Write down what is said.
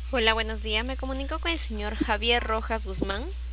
Hola, buenos días. Me comunico con el señor Javier Rojas Guzmán.